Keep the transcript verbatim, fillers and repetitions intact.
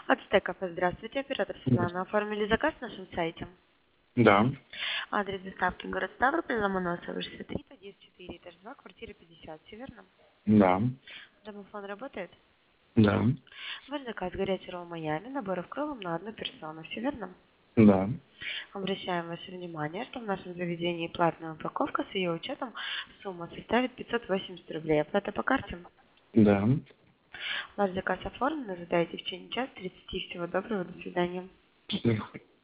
Ацтеков, здравствуйте, оператор Светлана. Оформили заказ на нашем сайте. Да, Адрес доставки город Ставрополь, Ломоносова, шестьдесят три, подъезд четыре, этаж два, квартира пятьдесят. Все верно? да, Домофон работает? да, Ваш заказ горячий ролл Майами, наборов крылом на одну персону. Все верно? да, Обращаем ваше внимание, что в нашем заведении платная упаковка с ее учетом сумма составит пятьсот восемьдесят рублей. Оплата по карте. да. Ваш заказ оформлен, ожидайте в течение часа тридцати. Всего доброго, до свидания. Мгм.